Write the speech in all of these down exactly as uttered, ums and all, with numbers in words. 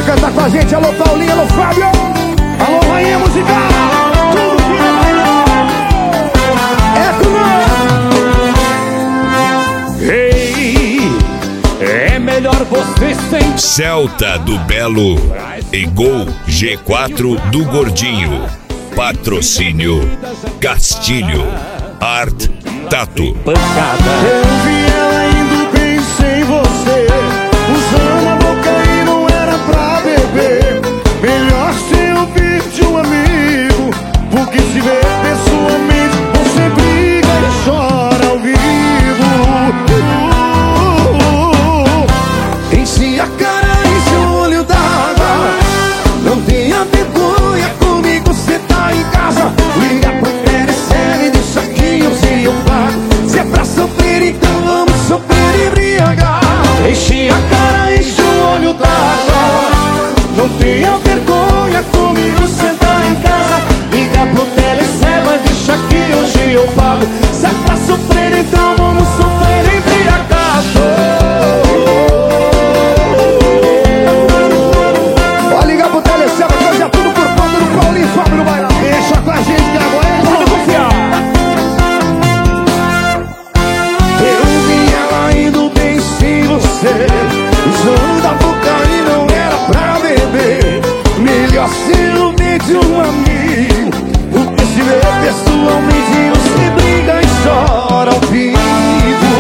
cantar com a gente. Alô, Paulinho, alô, Fábio. Alô, rainha musical. Tudo que é com nós. Ei, é melhor você sem Celta do Belo e Gol G quatro do Gordinho. Patrocínio Castilho Art Tato. pancada. Eu vi ela indo bem sem você, usando a boca e não era pra beber. Melhor se ouvir de um amigo, porque se vê pessoalmente você briga e chora ao vivo. Enche a cara, enche o olho d'água. Não tenha vergonha, comigo cê tá em casa. Liga pro Telecel e deixa que hoje eu pago. Se é pra sofrer, então vamos sofrer embriagar. Enche a cara, enche o olho d'água. Não tenha vergonha, comigo cê tá em casa. Liga pro Telecel e deixa que hoje eu pago. Se é pra sofrer, então vamos sofrer embriagado. Pode ligar pro Telecel, vai fazer tudo por conta do Paulinho e Fábio no bailão. Deixa com a gente que agora é pode confiar. Eu vi ela indo bem sem você, usando a boca e não era pra beber. Melhor ser o bem de um amigo, porque se vê pessoalmente você briga e chora ao vivo.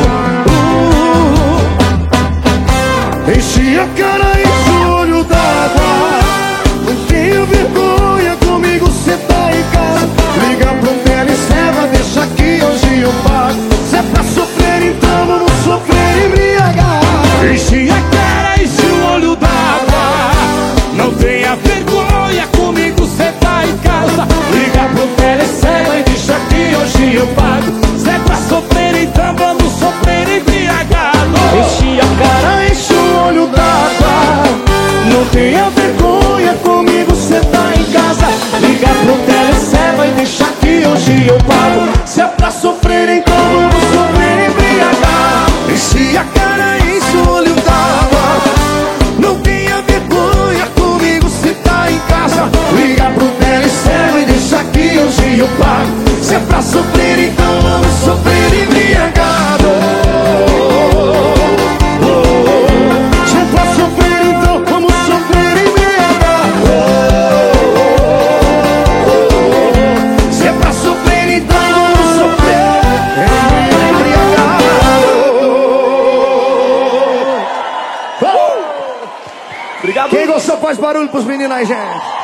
uh, Enche a cara, enche o olho d'água. Não tenho vergonha, comigo cê tá em casa. Liga pro Telecel, deixa que hoje eu pago. Se é pra sofrer, então vamos sofrer embriagado. Enche a cara, enche o olho d'água. Não tenha vergonha, comigo cê tá em casa. Liga pro Telecel e deixa que hoje eu pago. Se é pra sofrer, então vamos sofrer embriagado. Enche a cara, enche o olho d'água. Não tenha vergonha, comigo cê tá em casa. Liga pro Telecel e deixa que hoje eu pago. Se é pra sofrer, então vamos sofrer embriagado. Enche a cara, enche o olho d'água. Não tenha vergonha, comigo cê tá em casa. Liga pro Telecel e deixa que hoje eu pago. Se é pra sofrer, então vamos sofrer embriagado. Se é pra sofrer, então vamos sofrer embriagado. Se é pra sofrer, então vamos sofrer embriagado. Obrigado. Quem gostou faz barulho pros meninos aí, gente.